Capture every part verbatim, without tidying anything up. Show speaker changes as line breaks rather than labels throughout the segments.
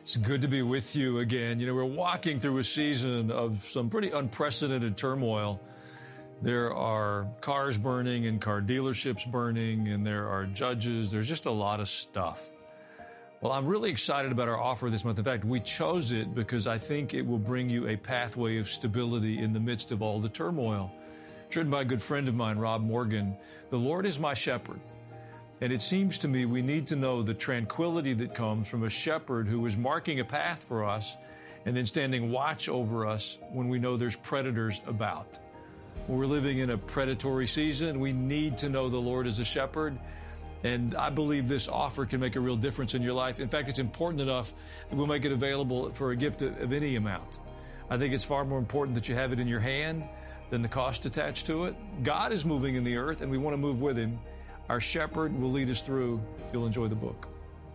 It's good to be with you again. You know, we're walking through a season of some pretty unprecedented turmoil. There are cars burning and car dealerships burning, and there are judges. There's just a lot of stuff. Well, I'm really excited about our offer this month. In fact, we chose it because I think it will bring you a pathway of stability in the midst of all the turmoil. It's written by a good friend of mine, Rob Morgan. The Lord is my shepherd. And it seems to me we need to know the tranquility that comes from a shepherd who is marking a path for us and then standing watch over us when we know there's predators about. When we're living in a predatory season, we need to know the Lord is a shepherd. And I believe this offer can make a real difference in your life. In fact, it's important enough that we'll make it available for a gift of, of any amount. I think it's far more important that you have it in your hand than the cost attached to it. God is moving in the earth, and we want to move with him. Our shepherd will lead us through. You'll enjoy the book.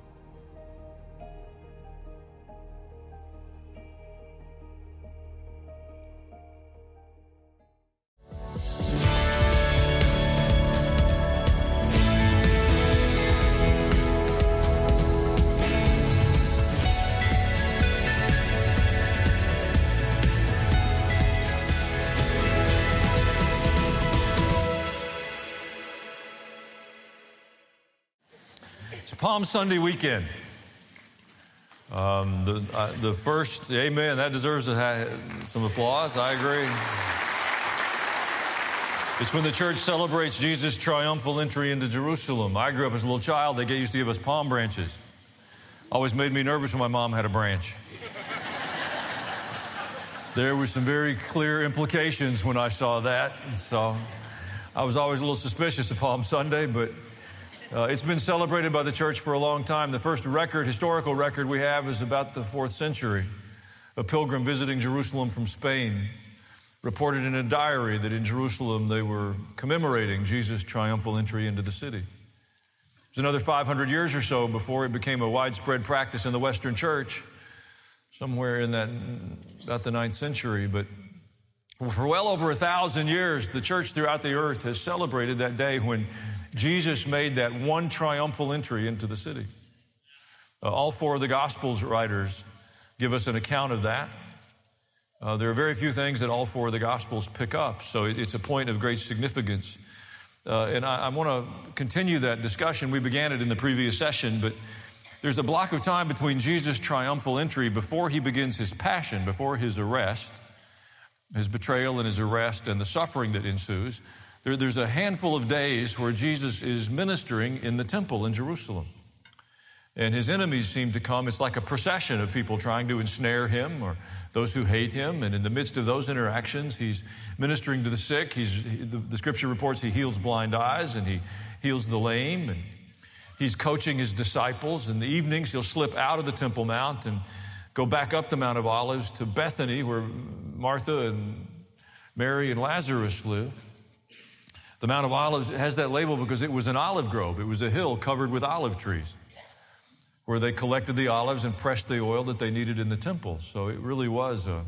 Palm Sunday weekend. Um, the uh, the first, amen, that deserves a, some applause. I agree. It's when the church celebrates Jesus' triumphal entry into Jerusalem. I grew up as a little child. They used to give us palm branches. Always made me nervous when my mom had a branch. There were some very clear implications when I saw that. So I was always a little suspicious of Palm Sunday, but Uh, it's been celebrated by the church for a long time. The first record, historical record we have is about the fourth century. A pilgrim visiting Jerusalem from Spain reported in a diary that in Jerusalem they were commemorating Jesus' triumphal entry into the city. It was another five hundred years or so before it became a widespread practice in the Western church, somewhere in that, about the ninth century. But for well over a thousand years, the church throughout the earth has celebrated that day when Jesus made that one triumphal entry into the city. Uh, all four of the Gospels writers give us an account of that. Uh, there are very few things that all four of the Gospels pick up, so it, it's a point of great significance. Uh, and I, I want to continue that discussion. We began it in the previous session, but there's a block of time between Jesus' triumphal entry before he begins his passion, before his arrest, his betrayal and his arrest, and the suffering that ensues. There, there's a handful of days where Jesus is ministering in the temple in Jerusalem. And his enemies seem to come. It's like a procession of people trying to ensnare him or those who hate him. And in the midst of those interactions, he's ministering to the sick. He's, he, the, the scripture reports he heals blind eyes and he heals the lame. And he's coaching his disciples. In the evenings, he'll slip out of the Temple Mount and go back up the Mount of Olives to Bethany, where Martha and Mary and Lazarus live. The Mount of Olives has that label because it was an olive grove. It was a hill covered with olive trees where they collected the olives and pressed the oil that they needed in the temple. So it really was a,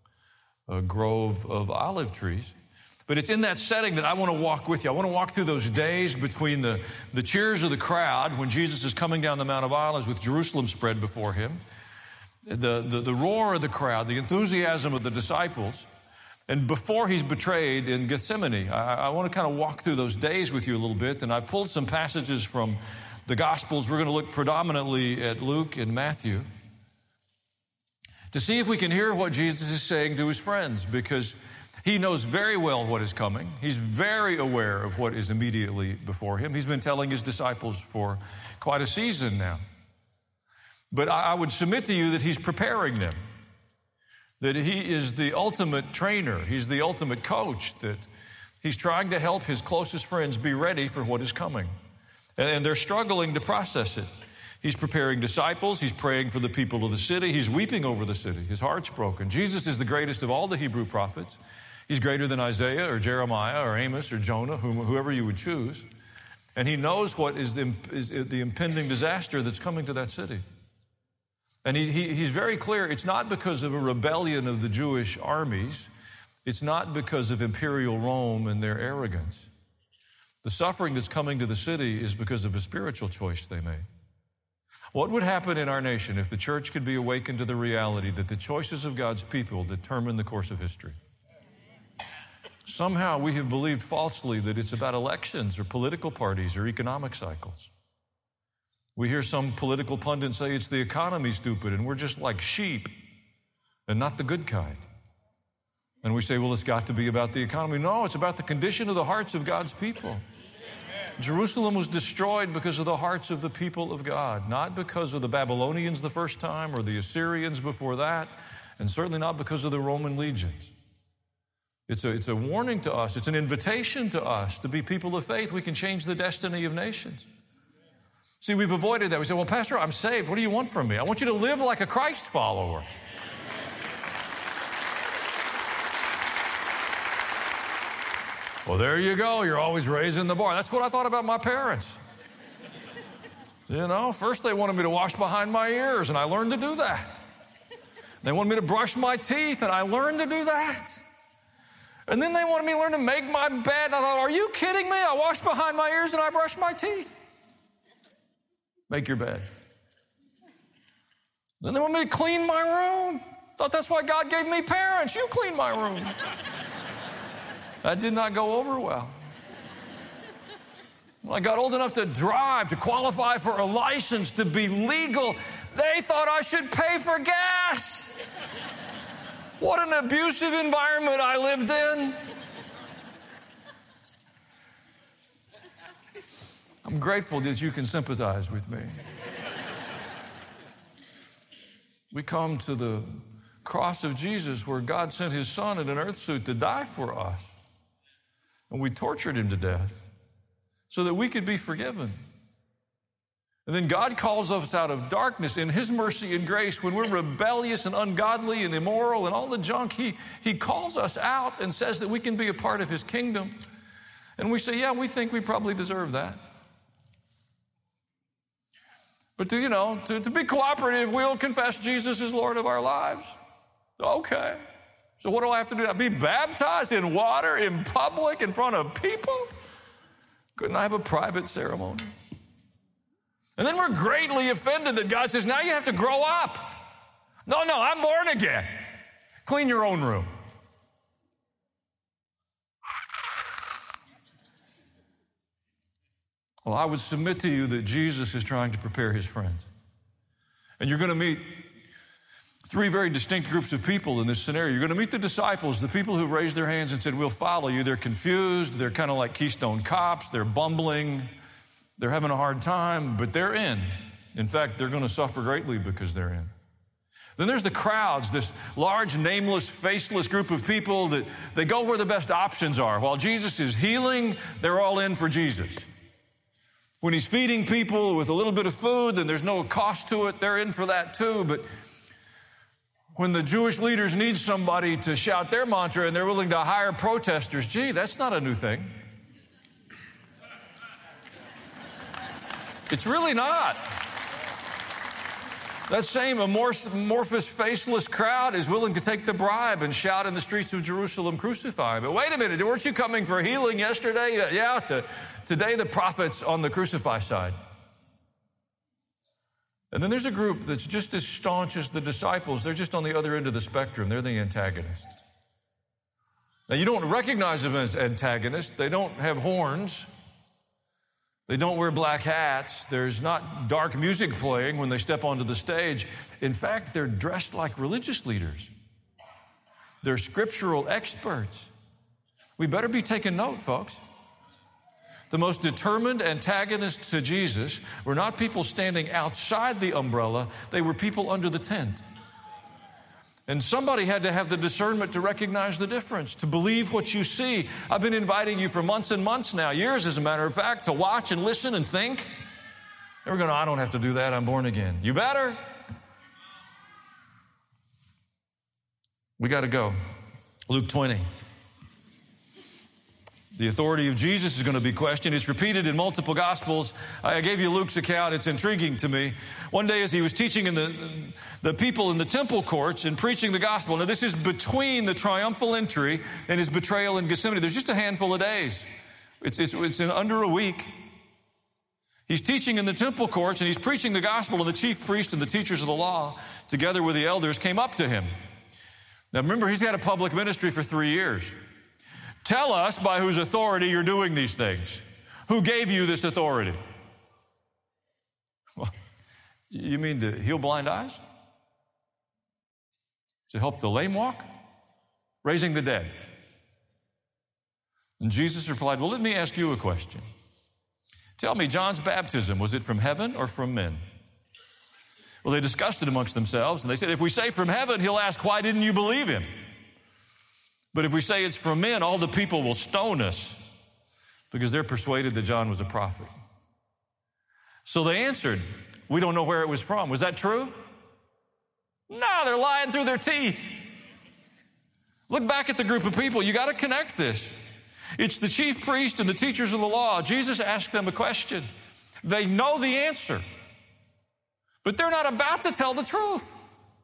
a grove of olive trees. But it's in that setting that I want to walk with you. I want to walk through those days between the, the cheers of the crowd when Jesus is coming down the Mount of Olives with Jerusalem spread before him, the, the, the roar of the crowd, the enthusiasm of the disciples, and before he's betrayed in Gethsemane. I, I want to kind of walk through those days with you a little bit. And I pulled some passages from the Gospels. We're going to look predominantly at Luke and Matthew to see if we can hear what Jesus is saying to his friends, because he knows very well what is coming. He's very aware of what is immediately before him. He's been telling his disciples for quite a season now. But I, I would submit to you that he's preparing them, that he is the ultimate trainer. He's the ultimate coach, that he's trying to help his closest friends be ready for what is coming. And they're struggling to process it. He's preparing disciples. He's praying for the people of the city. He's weeping over the city. His heart's broken. Jesus is the greatest of all the Hebrew prophets. He's greater than Isaiah or Jeremiah or Amos or Jonah, whoever you would choose. And he knows what is the, is the impending disaster that's coming to that city. And he, he, he's very clear, it's not because of a rebellion of the Jewish armies. It's not because of imperial Rome and their arrogance. The suffering that's coming to the city is because of a spiritual choice they made. What would happen in our nation if the church could be awakened to the reality that the choices of God's people determine the course of history? Somehow we have believed falsely that it's about elections or political parties or economic cycles. We hear some political pundits say it's the economy, stupid, and we're just like sheep and not the good kind. And we say, well, it's got to be about the economy. No, it's about the condition of the hearts of God's people. Jerusalem was destroyed because of the hearts of the people of God, not because of the Babylonians the first time or the Assyrians before that, and certainly not because of the Roman legions. It's a, it's a warning to us. It's an invitation to us to be people of faith. We can change the destiny of nations. See, we've avoided that. We say, well, Pastor, I'm saved. What do you want from me? I want you to live like a Christ follower. Well, there you go. You're always raising the bar. That's what I thought about my parents. You know, first they wanted me to wash behind my ears, and I learned to do that. They wanted me to brush my teeth, and I learned to do that. And then they wanted me to learn to make my bed. And I thought, are you kidding me? I wash behind my ears, and I brush my teeth. Make your bed. Then they want me to clean my room. Thought that's why God gave me parents. You clean my room. That did not go over well. When I got old enough to drive, to qualify for a license, to be legal, they thought I should pay for gas. What an abusive environment I lived in. I'm grateful that you can sympathize with me. We come to the cross of Jesus where God sent his son in an earth suit to die for us. And we tortured him to death so that we could be forgiven. And then God calls us out of darkness in his mercy and grace. When we're rebellious and ungodly and immoral and all the junk, he, he calls us out and says that we can be a part of his kingdom. And we say, yeah, we think we probably deserve that. But to, you know, to, to be cooperative, we'll confess Jesus is Lord of our lives. Okay. So what do I have to do? Be baptized in water in public in front of people? Couldn't I have a private ceremony? And then we're greatly offended that God says, now you have to grow up. No, no, I'm born again. Clean your own room. Well, I would submit to you that Jesus is trying to prepare his friends. And you're going to meet three very distinct groups of people in this scenario. You're going to meet the disciples, the people who've raised their hands and said, we'll follow you. They're confused. They're kind of like Keystone Cops. They're bumbling. They're having a hard time, but they're in. In fact, they're going to suffer greatly because they're in. Then there's the crowds, this large, nameless, faceless group of people that they go where the best options are. While Jesus is healing, they're all in for Jesus. When he's feeding people with a little bit of food, then there's no cost to it. They're in for that too. But when the Jewish leaders need somebody to shout their mantra and they're willing to hire protesters, gee, that's not a new thing. It's really not. That same amorphous, faceless crowd is willing to take the bribe and shout in the streets of Jerusalem, crucify him. But wait a minute, weren't you coming for healing yesterday? Yeah, to, today the prophet's on the crucify side. And then there's a group that's just as staunch as the disciples. They're just on the other end of the spectrum. They're the antagonists. Now, you don't recognize them as antagonists. They don't have horns. They don't wear black hats. There's not dark music playing when they step onto the stage. In fact, they're dressed like religious leaders. They're scriptural experts. We better be taking note, folks. The most determined antagonists to Jesus were not people standing outside the umbrella. They were people under the tent. And somebody had to have the discernment to recognize the difference, to believe what you see. I've been inviting you for months and months now, years as a matter of fact, to watch and listen and think. And we're going, I don't have to do that. I'm born again. You better. We got to go. Luke twenty. The authority of Jesus is going to be questioned. It's repeated in multiple Gospels. I gave you Luke's account. It's intriguing to me. One day as he was teaching in the, the people in the temple courts and preaching the gospel. Now this is between the triumphal entry and his betrayal in Gethsemane. There's just a handful of days. It's, it's, it's in under a week. He's teaching in the temple courts, and he's preaching the gospel, and the chief priest and the teachers of the law, together with the elders, came up to him. Now remember, he's had a public ministry for three years. Tell us by whose authority you're doing these things. Who gave you this authority? Well, you mean to heal blind eyes? To help the lame walk? Raising the dead? And Jesus replied, well, let me ask you a question. Tell me, John's baptism, was it from heaven or from men? Well, they discussed it amongst themselves, and they said, if we say from heaven, he'll ask, why didn't you believe him? But if we say it's from men, all the people will stone us because they're persuaded that John was a prophet. So they answered, we don't know where it was from. Was that true? No, they're lying through their teeth. Look back at the group of people. You got to connect this. It's the chief priest and the teachers of the law. Jesus asked them a question. They know the answer, but they're not about to tell the truth.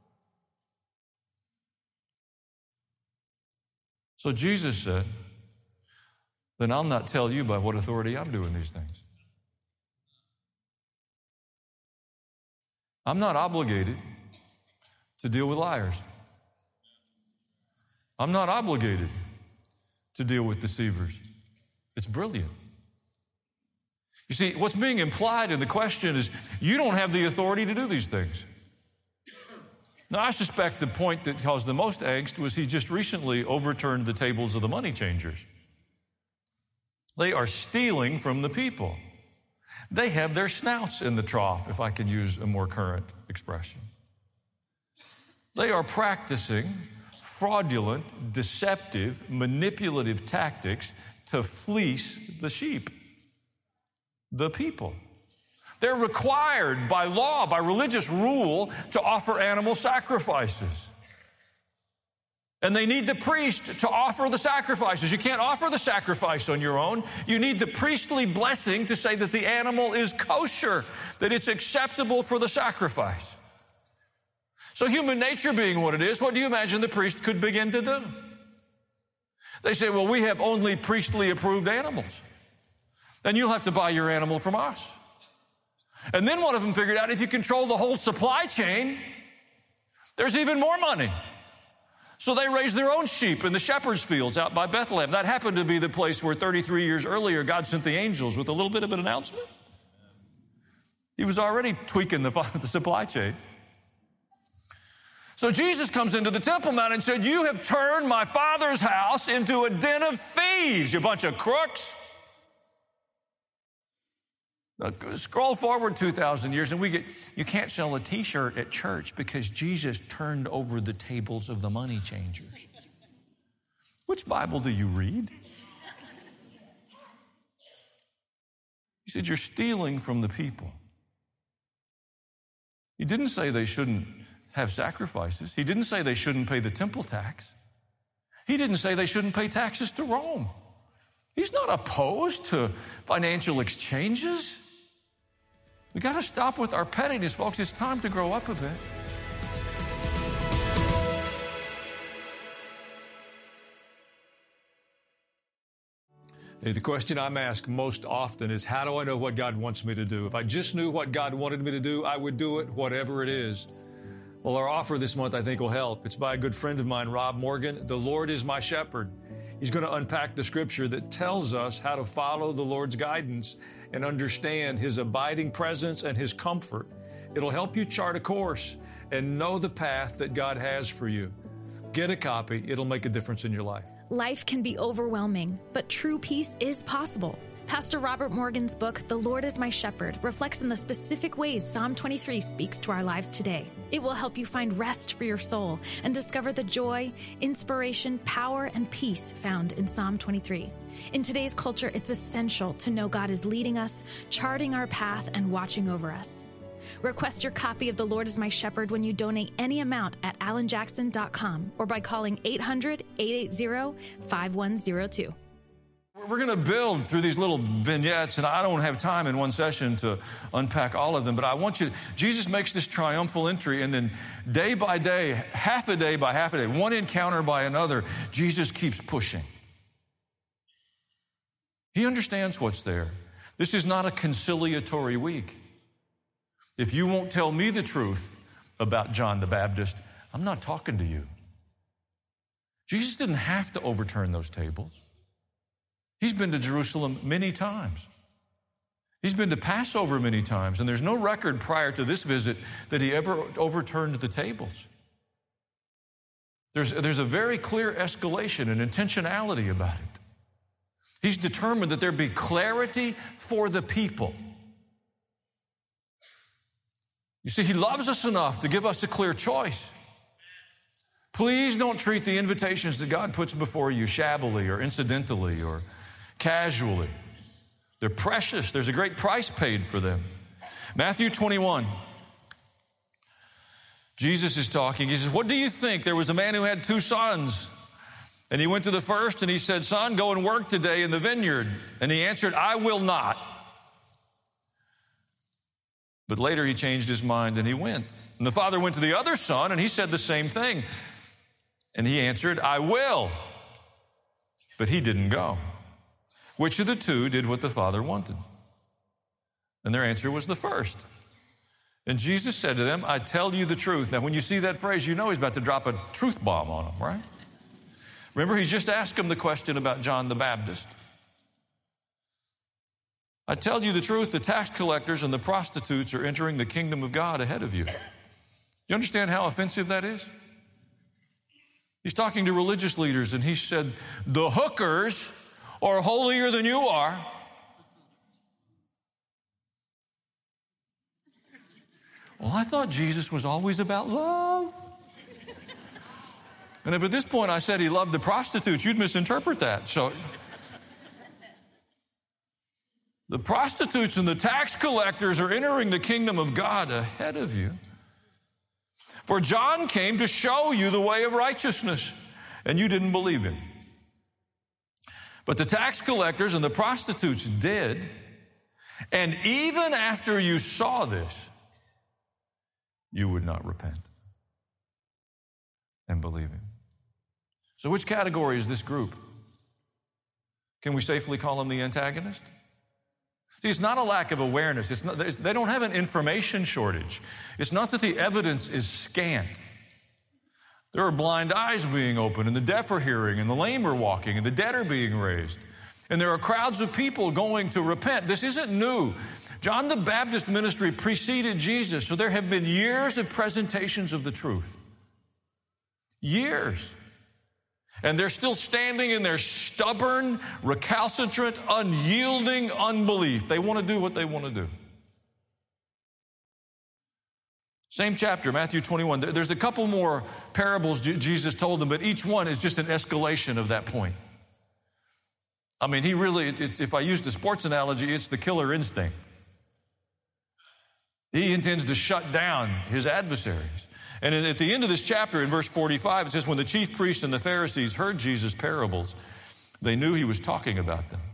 So Jesus said, then I'll not tell you by what authority I'm doing these things. I'm not obligated to deal with liars. I'm not obligated to deal with deceivers. It's brilliant. You see, what's being implied in the question is you don't have the authority to do these things. Now, I suspect the point that caused the most angst was he just recently overturned the tables of the money changers. They are stealing from the people. They have their snouts in the trough, if I can use a more current expression. They are practicing fraudulent, deceptive, manipulative tactics to fleece the sheep, the people. They're required by law, by religious rule, to offer animal sacrifices. And they need the priest to offer the sacrifices. You can't offer the sacrifice on your own. You need the priestly blessing to say that the animal is kosher, that it's acceptable for the sacrifice. So human nature being what it is, what do you imagine the priest could begin to do? They say, well, we have only priestly approved animals. Then you'll have to buy your animal from us. And then one of them figured out if you control the whole supply chain, there's even more money. So they raised their own sheep in the shepherd's fields out by Bethlehem. That happened to be the place where thirty-three years earlier God sent the angels with a little bit of an announcement. He was already tweaking the, the supply chain. So Jesus comes into the Temple Mount and said, you have turned my Father's house into a den of thieves, you bunch of crooks. Now, scroll forward two thousand years and we get, you can't sell a t-shirt at church because Jesus turned over the tables of the money changers. Which Bible do you read? He said, you're stealing from the people. He didn't say they shouldn't have sacrifices. He didn't say they shouldn't pay the temple tax. He didn't say they shouldn't pay taxes to Rome. He's not opposed to financial exchanges. We got to stop with our pettiness, folks. It's time to grow up a bit. Hey, the question I'm asked most often is, how do I know what God wants me to do? If I just knew what God wanted me to do, I would do it, whatever it is. Well, our offer this month, I think, will help. It's by a good friend of mine, Rob Morgan. The Lord is my shepherd. He's going to unpack the scripture that tells us how to follow the Lord's guidance and understand His abiding presence and His comfort. It'll help you chart a course and know the path that God has for you. Get a copy. It'll make a difference in your life.
Life can be overwhelming, but true peace is possible. Pastor Robert Morgan's book, The Lord is My Shepherd, reflects in the specific ways Psalm twenty-three speaks to our lives today. It will help you find rest for your soul and discover the joy, inspiration, power, and peace found in Psalm twenty-three. In today's culture, it's essential to know God is leading us, charting our path, and watching over us. Request your copy of The Lord is My Shepherd when you donate any amount at alan jackson dot com or by calling eight hundred, eight eight zero, five one zero two.
We're going to build through these little vignettes, and I don't have time in one session to unpack all of them, but I want you to, Jesus makes this triumphal entry, and then day by day, half a day by half a day, one encounter by another, Jesus keeps pushing. He understands what's there. This is not a conciliatory week. If you won't tell me the truth about John the Baptist, I'm not talking to you. Jesus didn't have to overturn those tables. He's been to Jerusalem many times. He's been to Passover many times, and there's no record prior to this visit that he ever overturned the tables. There's, there's a very clear escalation and intentionality about it. He's determined that there be clarity for the people. You see, he loves us enough to give us a clear choice. Please don't treat the invitations that God puts before you shabbily or incidentally or casually. They're precious. There's a great price paid for them. Matthew twenty-one. Jesus is talking. He says, what do you think? There was a man who had two sons. And he went to the first and he said, son, go and work today in the vineyard. And he answered, I will not. But later he changed his mind and he went. And the father went to the other son and he said the same thing. And he answered, I will. But he didn't go. Which of the two did what the father wanted? And their answer was the first. And Jesus said to them, I tell you the truth. Now, when you see that phrase, you know he's about to drop a truth bomb on them, right? Remember, he just asked them the question about John the Baptist. I tell you the truth, the tax collectors and the prostitutes are entering the kingdom of God ahead of you. You understand how offensive that is? He's talking to religious leaders, and he said, the hookers are holier than you are. Well, I thought Jesus was always about love. And if at this point I said he loved the prostitutes, you'd misinterpret that. So the prostitutes and the tax collectors are entering the kingdom of God ahead of you. For John came to show you the way of righteousness, and you didn't believe him. But the tax collectors and the prostitutes did. And even after you saw this, you would not repent and believe him. So which category is this group? Can we safely call them the antagonist? See, it's not a lack of awareness. It's not, they don't have an information shortage. It's not that the evidence is scant. There are blind eyes being opened, and the deaf are hearing, and the lame are walking, and the dead are being raised. And there are crowds of people going to repent. This isn't new. John the Baptist ministry preceded Jesus, so there have been years of presentations of the truth. Years. And they're still standing in their stubborn, recalcitrant, unyielding unbelief. They want to do what they want to do. Same chapter, Matthew twenty-one. There's a couple more parables Jesus told them, but each one is just an escalation of that point. I mean, he really, if I used a sports analogy, it's the killer instinct. He intends to shut down his adversaries. And at the end of this chapter, in verse forty-five, it says, when the chief priests and the Pharisees heard Jesus' parables, they knew he was talking about them.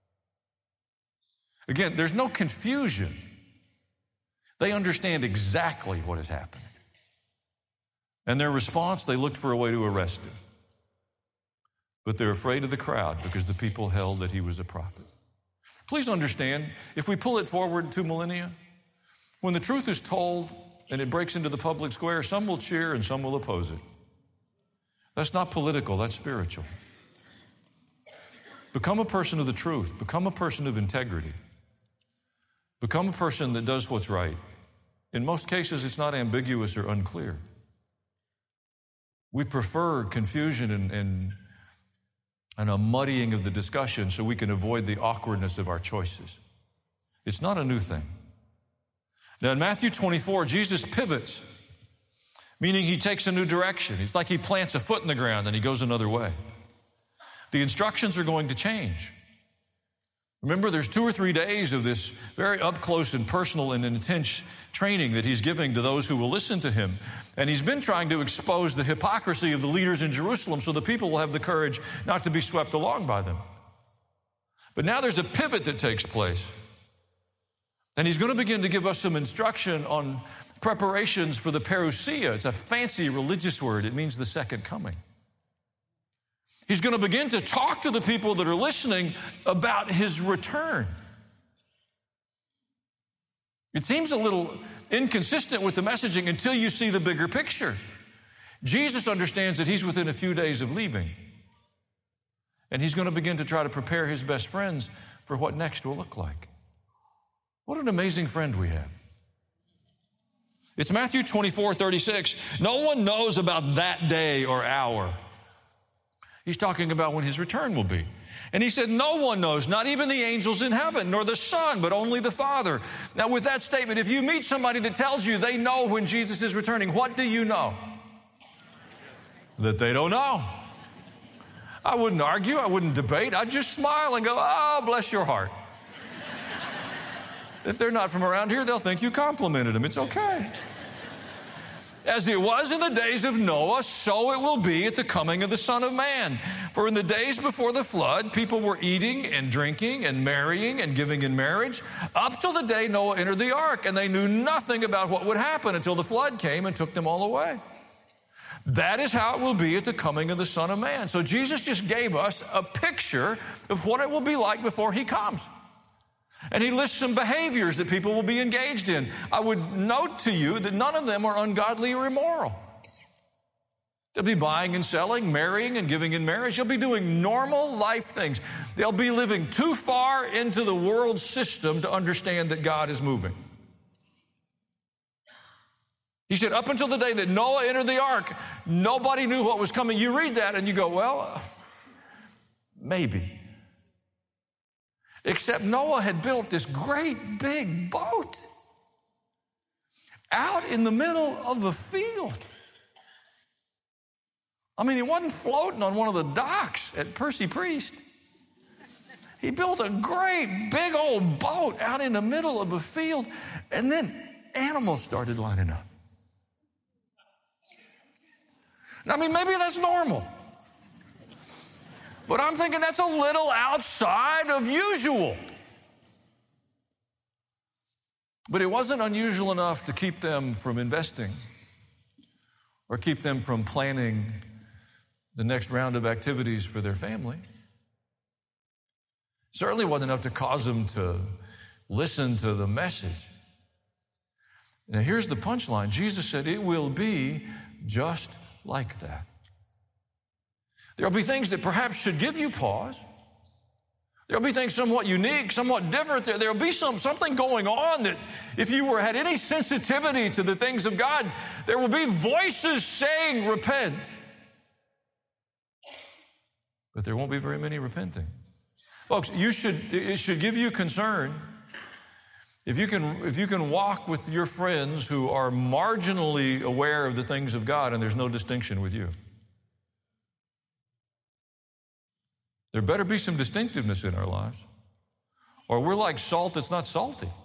Again, there's no confusion. They understand exactly what is happening. And their response, they looked for a way to arrest him. But they're afraid of the crowd because the people held that he was a prophet. Please understand, if we pull it forward two millennia, when the truth is told and it breaks into the public square, some will cheer and some will oppose it. That's not political, that's spiritual. Become a person of the truth. Become a person of integrity. Become a person that does what's right. In most cases, it's not ambiguous or unclear. We prefer confusion and, and, and a muddying of the discussion so we can avoid the awkwardness of our choices. It's not a new thing. Now, in Matthew twenty-four, Jesus pivots, meaning he takes a new direction. It's like he plants a foot in the ground and he goes another way. The instructions are going to change. Remember, there's two or three days of this very up close and personal and intense training that he's giving to those who will listen to him. And he's been trying to expose the hypocrisy of the leaders in Jerusalem so the people will have the courage not to be swept along by them. But now there's a pivot that takes place. And he's going to begin to give us some instruction on preparations for the parousia. It's a fancy religious word. It means the second coming. He's going to begin to talk to the people that are listening about his return. It seems a little inconsistent with the messaging until you see the bigger picture. Jesus understands that he's within a few days of leaving. And he's going to begin to try to prepare his best friends for what next will look like. What an amazing friend we have. It's Matthew twenty-four thirty-six. No one knows about that day or hour. He's talking about when his return will be. And he said, no one knows, not even the angels in heaven, nor the Son, but only the Father. Now, with that statement, if you meet somebody that tells you they know when Jesus is returning, what do you know? That they don't know. I wouldn't argue. I wouldn't debate. I'd just smile and go, oh, bless your heart. If they're not from around here, they'll think you complimented them. It's okay. As it was in the days of Noah, so it will be at the coming of the Son of Man. For in the days before the flood, people were eating and drinking and marrying and giving in marriage up till the day Noah entered the ark, and they knew nothing about what would happen until the flood came and took them all away. That is how it will be at the coming of the Son of Man. So Jesus just gave us a picture of what it will be like before he comes. And he lists some behaviors that people will be engaged in. I would note to you that none of them are ungodly or immoral. They'll be buying and selling, marrying and giving in marriage. They'll be doing normal life things. They'll be living too far into the world system to understand that God is moving. He said, up until the day that Noah entered the ark, nobody knew what was coming. You read that and you go, well, maybe. Except Noah had built this great big boat out in the middle of the field. I mean, he wasn't floating on one of the docks at Percy Priest. He built a great big old boat out in the middle of the field, and then animals started lining up. I mean, maybe that's normal. But I'm thinking that's a little outside of usual. But it wasn't unusual enough to keep them from investing or keep them from planning the next round of activities for their family. Certainly wasn't enough to cause them to listen to the message. Now here's the punchline. Jesus said it will be just like that. There'll be things that perhaps should give you pause. There'll be things somewhat unique, somewhat different. There, there'll be some, something going on that if you were, had any sensitivity to the things of God, there will be voices saying, repent. But there won't be very many repenting. Folks, you should, it should give you concern if you can, if you can walk with your friends who are marginally aware of the things of God and there's no distinction with you. There better be some distinctiveness in our lives, or we're like salt that's not salty. If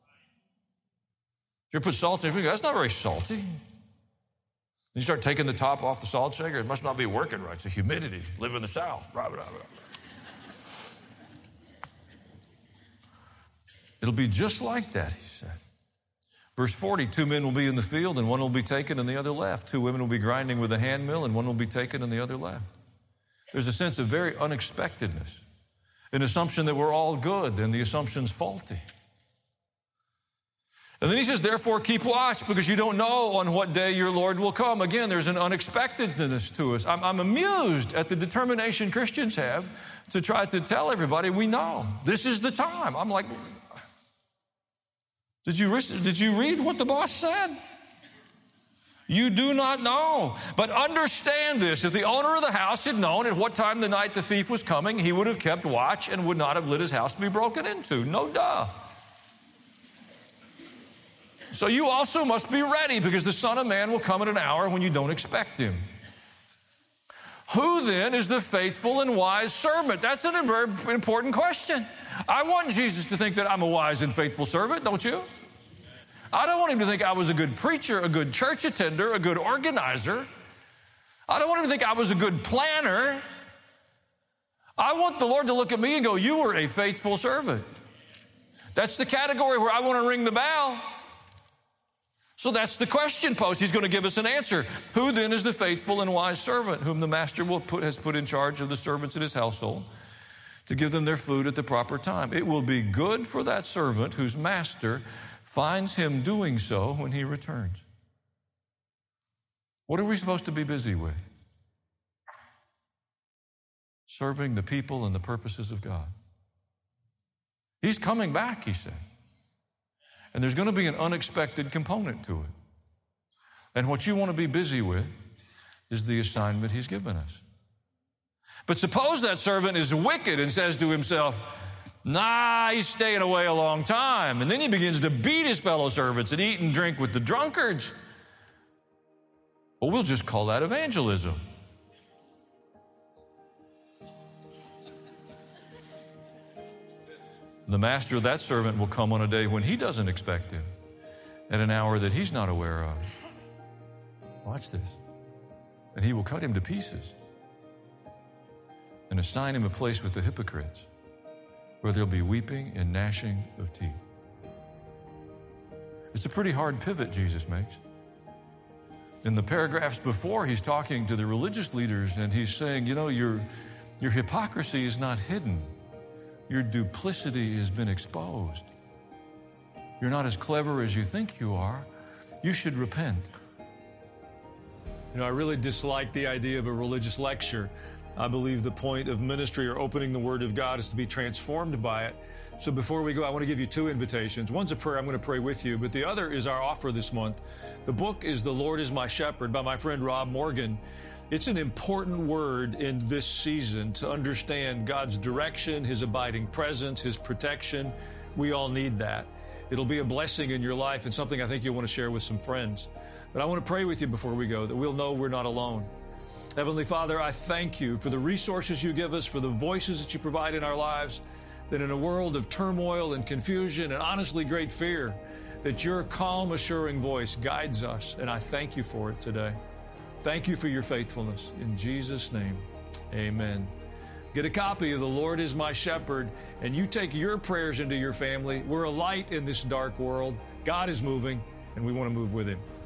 you put salt in your finger, that's not very salty. You start taking the top off the salt shaker, it must not be working right. It's the humidity. Live in the South. Blah, blah, blah. It'll be just like that, he said. Verse forty, two men will be in the field, and one will be taken and the other left. Two women will be grinding with a hand mill, and one will be taken and the other left. There's a sense of very unexpectedness, an assumption that we're all good, and the assumption's faulty. And then he says, therefore, keep watch, because you don't know on what day your Lord will come. Again, there's an unexpectedness to us. I'm, I'm amused at the determination Christians have to try to tell everybody we know. This is the time. I'm like, did you, did you read what the boss said? You do not know. But understand this, if the owner of the house had known at what time the night the thief was coming, he would have kept watch and would not have let his house be broken into. No duh. So you also must be ready, because the Son of Man will come at an hour when you don't expect him. Who then is the faithful and wise servant? That's a very important question. I want Jesus to think that I'm a wise and faithful servant, don't you? I don't want him to think I was a good preacher, a good church attender, a good organizer. I don't want him to think I was a good planner. I want the Lord to look at me and go, you were a faithful servant. That's the category where I want to ring the bell. So that's the question post. He's going to give us an answer. Who then is the faithful and wise servant whom the master will put, has put in charge of the servants in his household to give them their food at the proper time. It will be good for that servant whose master finds him doing so when he returns. What are we supposed to be busy with? Serving the people and the purposes of God. He's coming back, he said. And there's going to be an unexpected component to it. And what you want to be busy with is the assignment he's given us. But suppose that servant is wicked and says to himself, nah, he's staying away a long time. And then he begins to beat his fellow servants and eat and drink with the drunkards. Well, we'll just call that evangelism. The master of that servant will come on a day when he doesn't expect him, at an hour that he's not aware of. Watch this. And he will cut him to pieces and assign him a place with the hypocrites, where there'll be weeping and gnashing of teeth. It's a pretty hard pivot Jesus makes. In the paragraphs before, he's talking to the religious leaders, and he's saying, you know, your, your hypocrisy is not hidden. Your duplicity has been exposed. You're not as clever as you think you are. You should repent.
You know, I really dislike the idea of a religious lecture. I believe the point of ministry or opening the Word of God is to be transformed by it. So before we go, I want to give you two invitations. One's a prayer I'm going to pray with you, but the other is our offer this month. The book is The Lord is My Shepherd by my friend Rob Morgan. It's an important word in this season to understand God's direction, His abiding presence, His protection. We all need that. It'll be a blessing in your life and something I think you'll want to share with some friends. But I want to pray with you before we go, that we'll know we're not alone. Heavenly Father, I thank you for the resources you give us, for the voices that you provide in our lives, that in a world of turmoil and confusion and honestly great fear, that your calm, assuring voice guides us, and I thank you for it today. Thank you for your faithfulness. In Jesus' name, amen. Get a copy of The Lord is My Shepherd, and you take your prayers into your family. We're a light in this dark world. God is moving, and we want to move with Him.